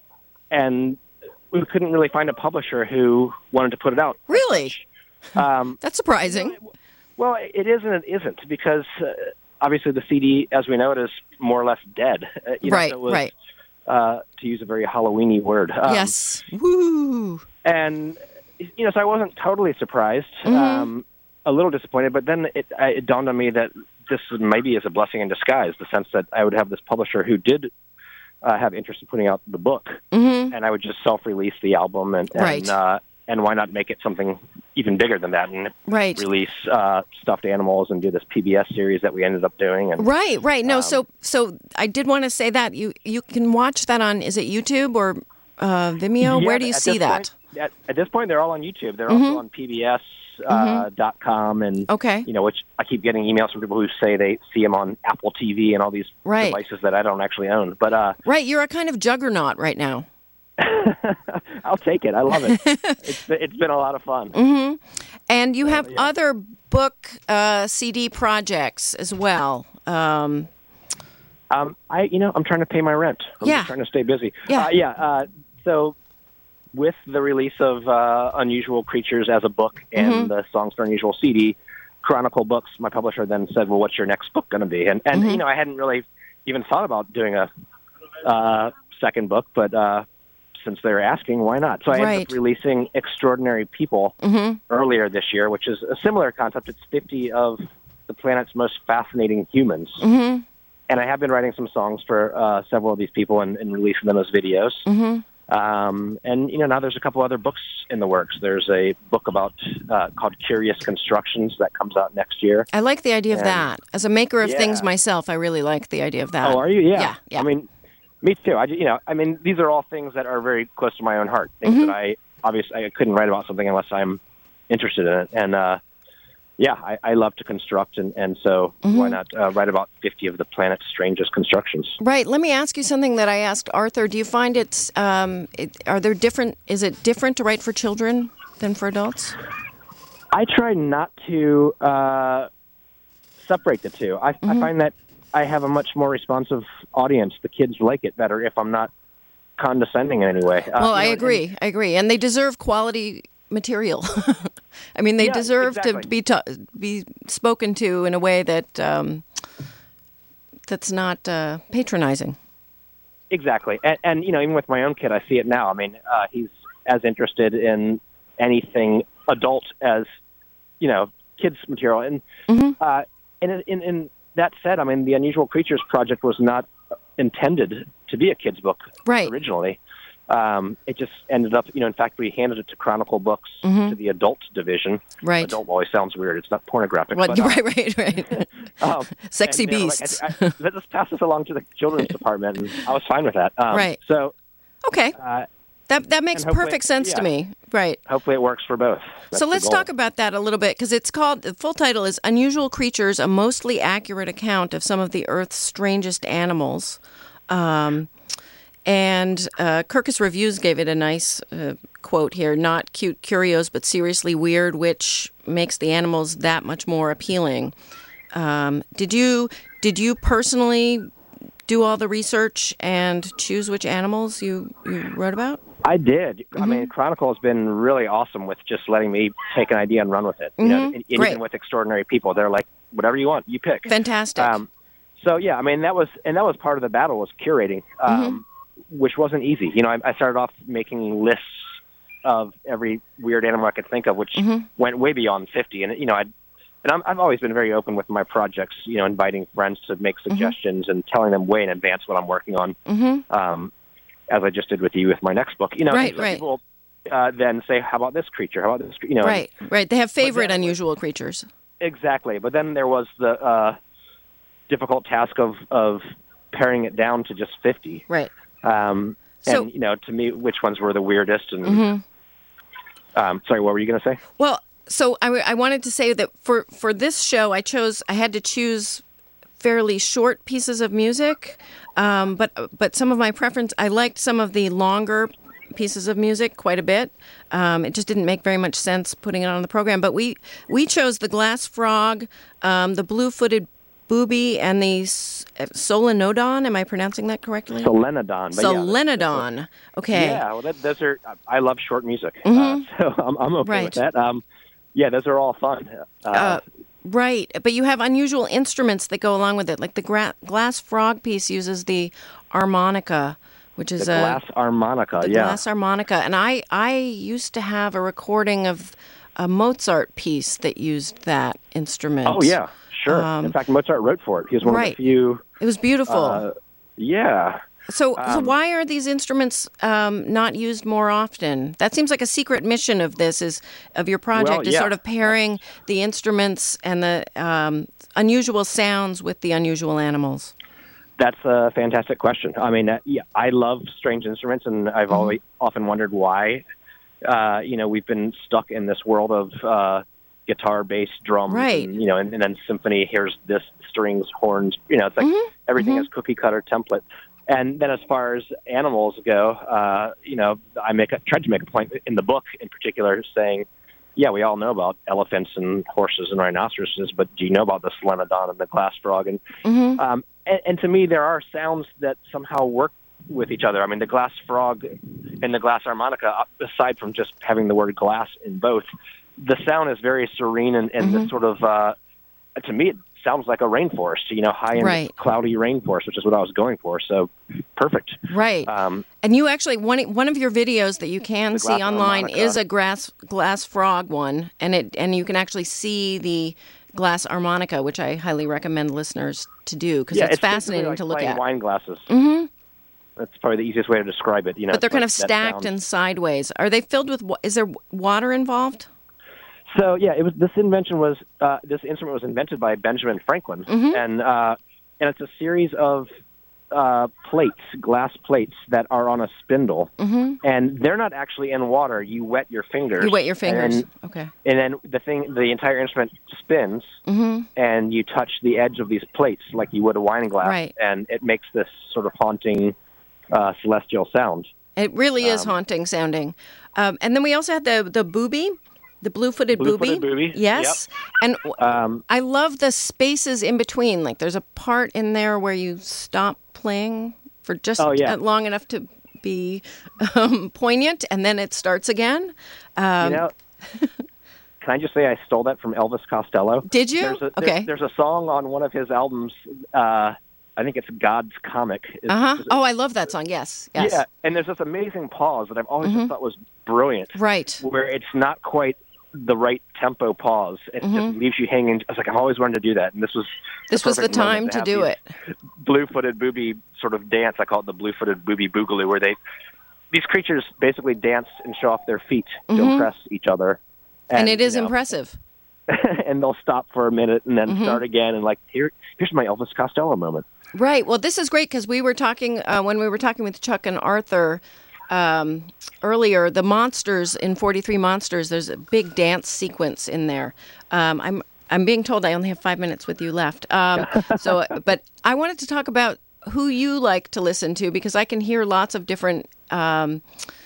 and we couldn't really find a publisher who wanted to put it out. Really? Um, That's surprising. well, it is and it isn't, because uh, obviously the C D, as we know it, is more or less dead. Uh, you know, Right, so it was, right. Uh, to use a very Halloween-y word. Um, Yes. Woo. And, you know, so I wasn't totally surprised, Mm-hmm. um, a little disappointed, but then it, I- it dawned on me that this maybe is a blessing in disguise, the sense that I would have this publisher who did uh, have interest in putting out the book, Mm-hmm. and I would just self-release the album, and and, Right. uh, and why not make it something even bigger than that, and Right. release uh, stuffed animals and do this P B S series that we ended up doing. And Right, right. Um, No, so so I did want to say that you you can watch that on, is it YouTube or uh, Vimeo? Yeah, Where do you at see this that? point- at, at this point, they're all on YouTube. They're also on P B S uh, dot com, and Okay. you know, which I keep getting emails from people who say they see them on Apple T V and all these Right. devices that I don't actually own. But uh, Right, you're a kind of juggernaut right now. I'll take it. I love it. it's been- it's been a lot of fun. And you have other book uh, C D projects as well. Um, Um, I, you know, I'm trying to pay my rent. I'm Yeah. just trying to stay busy. Yeah. Uh, yeah. Uh, so, with the release of uh, Unusual Creatures as a book and Mm-hmm. the Songs for Unusual C D, Chronicle Books, my publisher then said, "Well, what's your next book going to be?" And and Mm-hmm. you know, I hadn't really even thought about doing a uh, second book, but uh, since they were asking, why not? So I ended Right. up releasing Extraordinary People earlier this year, which is a similar concept. It's fifty of the planet's most fascinating humans. mhm. And I have been writing some songs for uh, several of these people and, and releasing them as videos. Mm-hmm. Um, and you know, now there's a couple other books in the works. There's a book about uh, called Curious Constructions that comes out next year. I like the idea of And- that. As a maker of Yeah. things myself, I really like the idea of that. Oh, are you? Yeah. Yeah, yeah. I mean, me too. I, ju- you know, I mean, these are all things that are very close to my own heart. Things Mm-hmm. that I obviously I couldn't write about something unless I'm interested in it. And uh, yeah, I, I love to construct, and, and so Mm-hmm. why not uh, write about fifty of the planet's strangest constructions? Right. Let me ask you something that I asked Arthur. Do you find it's um, it, are there different? Is it different to write for children than for adults? I try not to uh, separate the two. I, I find that I have a much more responsive audience. The kids like it better if I'm not condescending in any way. Uh, Well, you I know, agree. I agree, and they deserve quality material. I mean, they Yeah, deserve exactly. to be ta- be spoken to in a way that um, that's not uh, patronizing. Exactly. And, and, you know, even with my own kid, I see it now. I mean, uh, he's as interested in anything adult as, you know, kids' material. And, uh, and in, in, in that said, I mean, the Unusual Creatures project was not intended to be a kid's book Right. originally. Um, it just ended up, you know, in fact, we handed it to Chronicle Books to the adult division. Right. Adult always sounds weird. It's not pornographic. What? But, uh, right, right, right. um, Sexy and they were like, beasts. I, I, let's just pass this along to the children's department. And I was fine with that. Um, Right. So Okay, uh, that that makes and hopefully- perfect sense to yeah. me. Right. hopefully it works for both. That's So the let's goal. talk about that a little bit, because it's called, the full title is Unusual Creatures, a mostly accurate account of some of the Earth's strangest animals. Um, and uh, Kirkus Reviews gave it a nice uh, quote here, not cute curios, but seriously weird, which makes the animals that much more appealing. Um, did you did you personally do all the research and choose which animals you, you wrote about? I did. Mm-hmm. I mean, Chronicle has been really awesome with just letting me take an idea and run with it. You know, and, and Great. even with Extraordinary People, they're like, whatever you want, you pick. Fantastic. Um, so yeah, I mean that was and that was part of the battle was curating, um, mm-hmm. which wasn't easy. You know, I, I started off making lists of every weird animal I could think of, which mm-hmm. went way beyond fifty. And you know, I'd, and I'm, I've always been very open with my projects. You know, inviting friends to make suggestions mm-hmm. and telling them way in advance what I'm working on. Mm-hmm. Um, as I just did with you with my next book. You know, right, so right. people uh, then say, "How about this creature? How about this?" You know, right, and, right. They have favorite unusual creatures. Exactly, but then there was the uh, difficult task of of paring it down to just fifty. Right. Um, so, and you know, to me, which ones were the weirdest? And mm-hmm. um, sorry, what were you going to say? Well, so I, I wanted to say that for for this show, I chose. I had to choose fairly short pieces of music, um, but but some of my preference, I liked some of the longer pieces of music quite a bit. Um, it just didn't make very much sense putting it on the program. But we we chose the glass frog, um, the blue-footed booby, and the solenodon. Am I pronouncing that correctly? Solenodon. But Solenodon. Yeah, okay. Yeah, well, that, those are. I love short music, mm-hmm. uh, so I'm, I'm okay right. with that. Um, yeah, those are all fun. Uh, uh, Right, but you have unusual instruments that go along with it. Like the gra- glass frog piece uses the harmonica, which is the a glass harmonica. The yeah, glass harmonica, and I I used to have a recording of a Mozart piece that used that instrument. Oh yeah, sure. Um, In fact, Mozart wrote for it. He was one right. of the few. It was beautiful. Uh, yeah. So, um, so why are these instruments um, not used more often? That seems like a secret mission of this is of your project well, is yeah. sort of pairing the instruments and the um, unusual sounds with the unusual animals. That's a fantastic question. I mean, uh, yeah, I love strange instruments, and I've mm-hmm. always often wondered why. Uh, you know, we've been stuck in this world of uh, guitar, bass, drums, right. and, you know, and, and then symphony. Here's this strings, horns. You know, it's like mm-hmm. everything mm-hmm. is cookie cutter template. And then as far as animals go, uh, you know, I make a, tried to make a point in the book in particular saying, yeah, we all know about elephants and horses and rhinoceroses, but do you know about the solenodon and the glass frog? And, mm-hmm. um, and, and to me, there are sounds that somehow work with each other. I mean, the glass frog and the glass harmonica, aside from just having the word glass in both, the sound is very serene and, and mm-hmm. the sort of, uh, to me, it sounds like a rainforest, you know, high and right. cloudy rainforest, which is what I was going for. So perfect. Right. Um, and you actually, one one of your videos that you can see online harmonica. is a glass glass frog one, and it and you can actually see the glass harmonica, which I highly recommend listeners to do because yeah, it's, it's fascinating like to look playing at. Wine glasses. Mm-hmm. That's probably the easiest way to describe it. You know, but they're kind like of stacked sound. and sideways. Are they filled with? Is there water involved? So yeah, it was. This invention was uh, this instrument was invented by Benjamin Franklin, mm-hmm. and uh, and it's a series of uh, plates, glass plates that are on a spindle, mm-hmm. and they're not actually in water. You wet your fingers. You wet your fingers. And, okay. And then the thing, the entire instrument spins, mm-hmm. and you touch the edge of these plates like you would a wine glass, right. and it makes this sort of haunting uh, celestial sound. It really is um, haunting sounding. Um, and then we also had the the booby. The blue-footed, blue-footed booby. booby. Yes. Yep. And um, I love the spaces in between. Like there's a part in there where you stop playing for just oh, yeah. long enough to be um, poignant, and then it starts again. Um, you know, can I just say I stole that from Elvis Costello? Did you? There's a, okay. There's, there's a song on one of his albums, uh, I think it's God's Comic. Uh-huh. Oh, I love that song, yes. yes. Yeah, and there's this amazing pause that I've always mm-hmm. just thought was brilliant. Right. Where it's not quite the right tempo pause. It mm-hmm. just leaves you hanging. I was like, I've always wanted to do that, and this was this the was the time to, to do it. Blue-footed booby sort of dance. I call it the blue-footed booby boogaloo, where they these creatures basically dance and show off their feet to mm-hmm. impress each other. And, and it is you know, impressive. and they'll stop for a minute and then mm-hmm. start again, and like here, here's my Elvis Costello moment. Right. Well, this is great because we were talking uh, when we were talking with Chuck and Arthur. Um, earlier, the monsters in forty-three Monsters, there's a big dance sequence in there. Um, I'm I'm being told I only have five minutes with you left. Um, so, but I wanted to talk about who you like to listen to because I can hear lots of different. Um,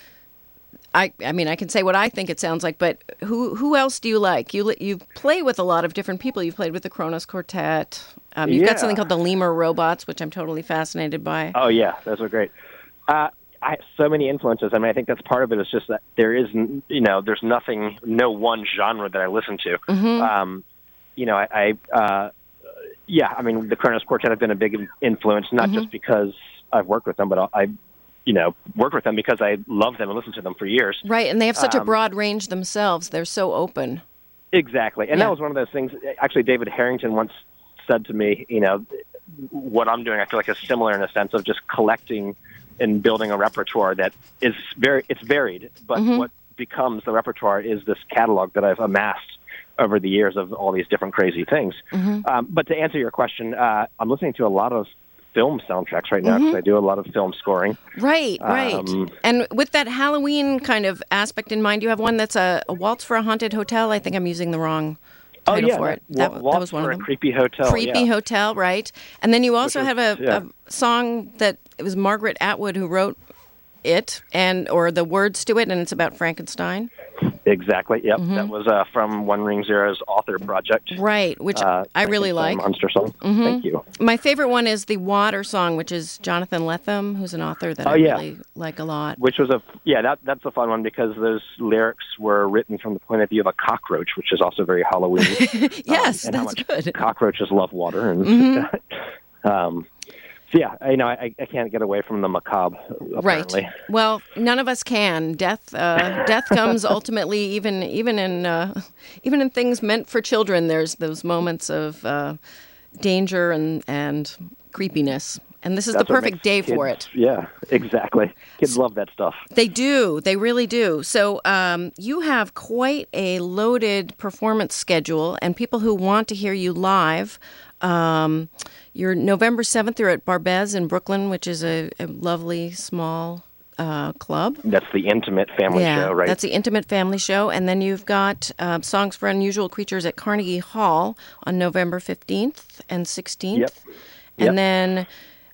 I I mean I can say what I think it sounds like, but who who else do you like? You you play with a lot of different people. You've played with the Kronos Quartet. Um, you've yeah. got something called the Lemur Robots, which I'm totally fascinated by. Oh yeah, those are great. Uh, I have so many influences. I mean, I think that's part of it. Is just that there is, you know, there's nothing, no one genre that I listen to. Mm-hmm. Um, you know, I, I uh, yeah, I mean, the Kronos Quartet have been a big influence, not Mm-hmm. just because I've worked with them, but I, you know, worked with them because I love them and listened to them for years. Right, and they have such a Um, broad range themselves. They're so open. Exactly. And Yeah. that was one of those things. Actually, David Harrington once said to me, you know, what I'm doing, I feel like is similar in a sense of just collecting and building a repertoire that is very, it's varied, but Mm-hmm. what becomes the repertoire is this catalog that I've amassed over the years of all these different crazy things. Mm-hmm. Um, but to answer your question, uh, I'm listening to a lot of film soundtracks right now because Mm-hmm. I do a lot of film scoring. Right, right. Um, And with that Halloween kind of aspect in mind, you have one that's a, a Waltz for a Haunted Hotel. I think I'm using the wrong Oh title yeah, for it. that, That, Waltz that was one for of a them. creepy hotel. Creepy yeah. Hotel, right? And then you also was- have a, yeah. a song that it was Margaret Atwood who wrote it, and or the words to it, and it's about Frankenstein. Exactly. Yep. Mm-hmm. That was uh, from One Ring Zero's author project. Right, which Uh, I really Frankenstein like. Monster song. Thank you. My favorite one is the Water song, which is Jonathan Lethem, who's an author that Oh, I yeah. really like a lot. Which was a yeah that that's a fun one because those lyrics were written from the point of view of a cockroach, which is also very Halloween. Yes, um, and how that's much good. Mm-hmm. Cockroaches love water, and um, so yeah, I- you know, I, I can't get away from the macabre. Apparently. Right. Well, none of us can. Death, uh, death comes ultimately, even even in uh, even in things meant for children. There's those moments of uh, danger and and creepiness, and this is That's the what perfect makes day kids- for it. Yeah, exactly. Kids love that stuff. They do. They really do. So um, you have quite a loaded performance schedule, and people who want to hear you live. Um, you're November seventh. You're at Barbez in Brooklyn, which is a, a lovely small uh, club. That's the intimate family yeah, show, right? that's the intimate family show. And then you've got uh, Songs for Unusual Creatures at Carnegie Hall on November fifteenth and sixteenth. Yep. And Yep. then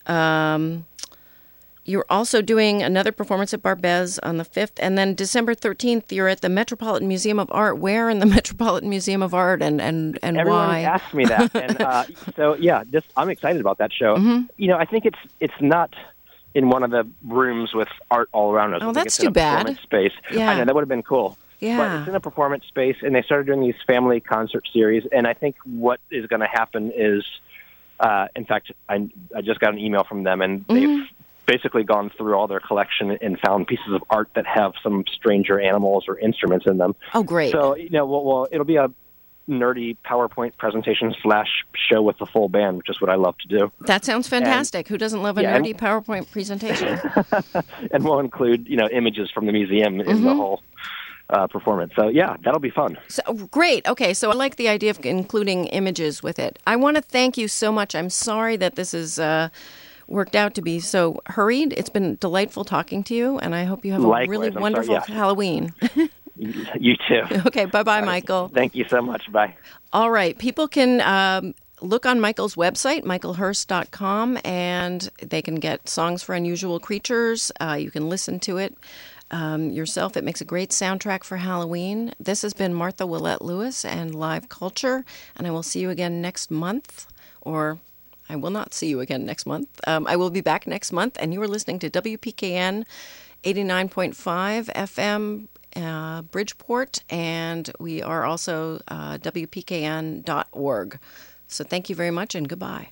um, you're also doing another performance at Barbez on the fifth. And then December thirteenth, you're at the Metropolitan Museum of Art. Where in the Metropolitan Museum of Art, and, and, and Everyone why? asks me that, and uh, so yeah, this I'm excited about that show. Mm-hmm. You know, I think it's it's not in one of the rooms with art all around us. Oh, I think that's it's in too a bad. performance space. Yeah. I know that would have been cool. Yeah. But it's in a performance space, and they started doing these family concert series. And I think what is going to happen is, uh, in fact, I I just got an email from them, and Mm-hmm. they've basically gone through all their collection and found pieces of art that have some stranger animals or instruments in them. Oh, great. So, you know, well, well, it'll be a nerdy PowerPoint presentation slash show with the full band, which is what I love to do. That sounds fantastic. Who doesn't love a Yeah, and- nerdy PowerPoint presentation? And we'll include, you know, images from the museum in Mm-hmm. the whole uh, performance. So, yeah, that'll be fun. So, great. Okay, so I like the idea of including images with it. I want to thank you so much. I'm sorry that this has uh, worked out to be so hurried. It's been delightful talking to you, and I hope you have a Likewise. really I'm sorry, wonderful yeah. Halloween. You too. Okay, bye-bye, Michael. Thank you so much. Bye. All right, people can um, look on Michael's website, michael hurst dot com, and they can get Songs for Unusual Creatures. Uh, you can listen to it um, yourself. It makes a great soundtrack for Halloween. This has been Martha Willett Lewis and Live Culture, and I will see you again next month, or I will not see you again next month. Um, I will be back next month, and you are listening to W P K N eighty-nine point five F M uh, Bridgeport, and we are also uh, W P K N dot org. So thank you very much, and goodbye.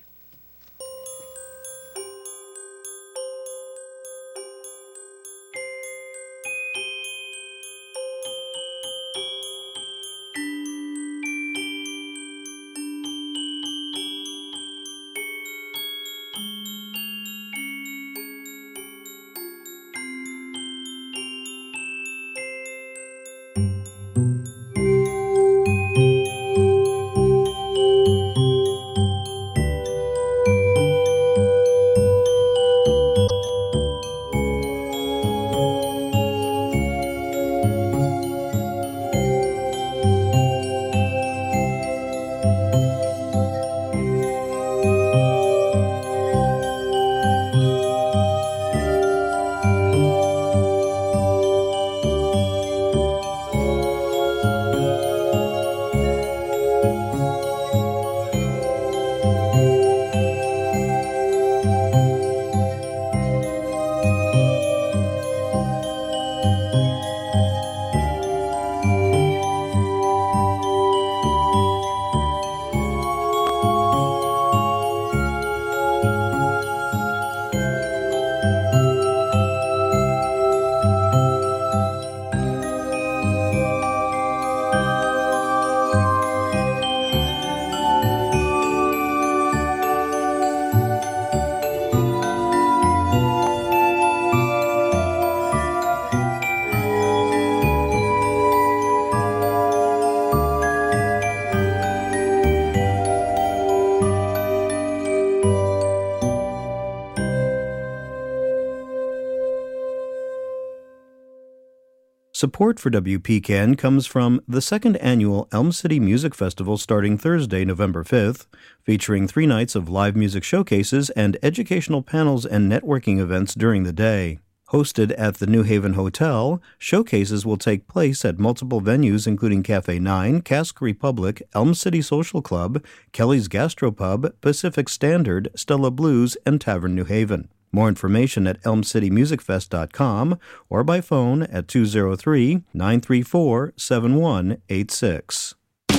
Support for W P K N comes from the second annual Elm City Music Festival starting Thursday, November fifth, featuring three nights of live music showcases and educational panels and networking events during the day. Hosted at the New Haven Hotel, showcases will take place at multiple venues including Cafe nine, Cask Republic, Elm City Social Club, Kelly's Gastropub, Pacific Standard, Stella Blues, and Tavern New Haven. More information at elm city music fest dot com or by phone at two oh three, nine three four, seven one eight six.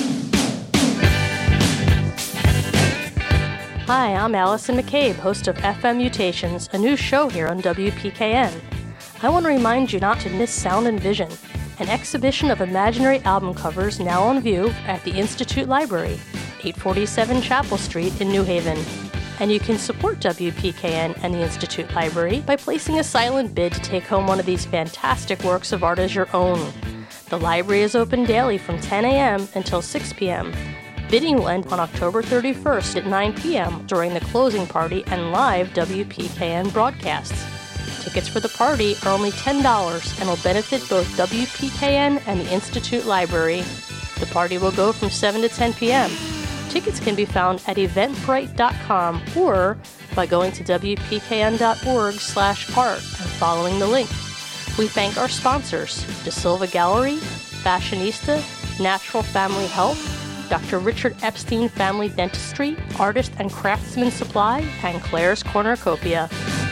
Hi, I'm Allison McCabe, host of F M Mutations, a new show here on W P K N. I want to remind you not to miss Sound and Vision, an exhibition of imaginary album covers now on view at the Institute Library, eight forty-seven Chapel Street in New Haven. And you can support W P K N and the Institute Library by placing a silent bid to take home one of these fantastic works of art as your own. The library is open daily from ten a.m. until six p.m. Bidding will end on October thirty-first at nine p.m. during the closing party and live W P K N broadcasts. Tickets for the party are only ten dollars and will benefit both W P K N and the Institute Library. The party will go from seven to ten p.m. Tickets can be found at eventbrite dot com or by going to w p k n dot org slash art and following the link. We thank our sponsors, De Silva Gallery, Fashionista, Natural Family Health, Doctor Richard Epstein Family Dentistry, Artist and Craftsman Supply, and Claire's Cornucopia.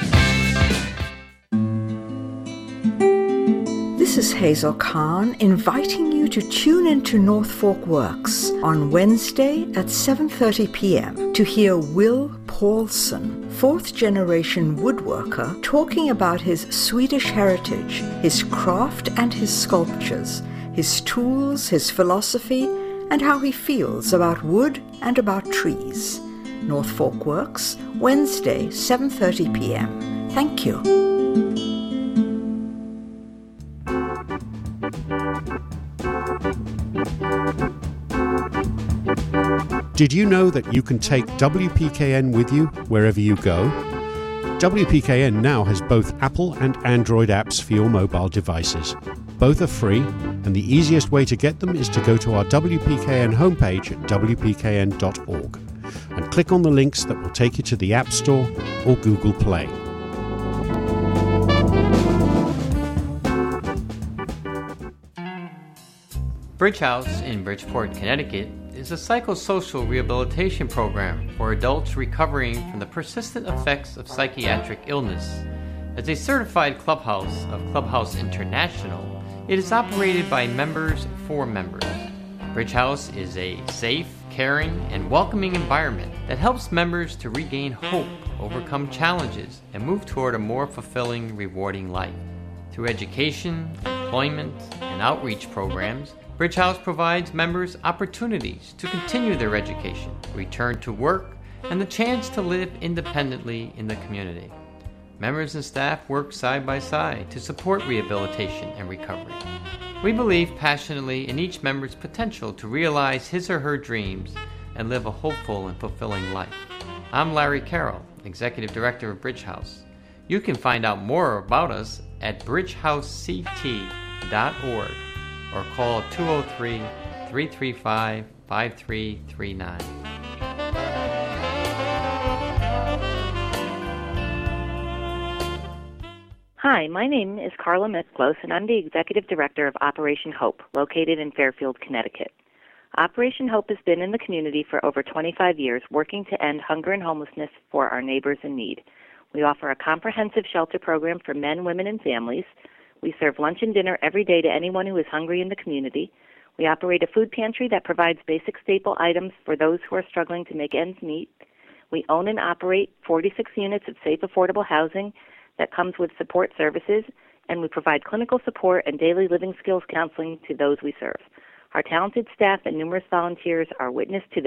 This is Hazel Khan inviting you to tune into North Fork Works on Wednesday at seven thirty p.m. to hear Will Paulson, fourth-generation woodworker, talking about his Swedish heritage, his craft and his sculptures, his tools, his philosophy, and how he feels about wood and about trees. North Fork Works, Wednesday, seven thirty p.m. Thank you. Did you know that you can take W P K N with you wherever you go? W P K N now has both Apple and Android apps for your mobile devices. Both are free, and the easiest way to get them is to go to our W P K N homepage at w p k n dot org and click on the links that will take you to the App Store or Google Play. Bridge House in Bridgeport, Connecticut is a psychosocial rehabilitation program for adults recovering from the persistent effects of psychiatric illness. As a certified clubhouse of Clubhouse International, it is operated by members for members. Bridge House is a safe, caring, and welcoming environment that helps members to regain hope, overcome challenges, and move toward a more fulfilling, rewarding life. Through education, employment, and outreach programs, Bridge House provides members opportunities to continue their education, return to work, and the chance to live independently in the community. Members and staff work side by side to support rehabilitation and recovery. We believe passionately in each member's potential to realize his or her dreams and live a hopeful and fulfilling life. I'm Larry Carroll, Executive Director of Bridge House. You can find out more about us at bridge house c t dot org or call two oh three, three three five, five three three nine. Hi, my name is Carla Misklos, and I'm the Executive Director of Operation Hope, located in Fairfield, Connecticut. Operation Hope has been in the community for over twenty-five years, working to end hunger and homelessness for our neighbors in need. We offer a comprehensive shelter program for men, women, and families. We serve lunch and dinner every day to anyone who is hungry in the community. We operate a food pantry that provides basic staple items for those who are struggling to make ends meet. We own and operate forty-six units of safe, affordable housing that comes with support services, and we provide clinical support and daily living skills counseling to those we serve. Our talented staff and numerous volunteers are witness to the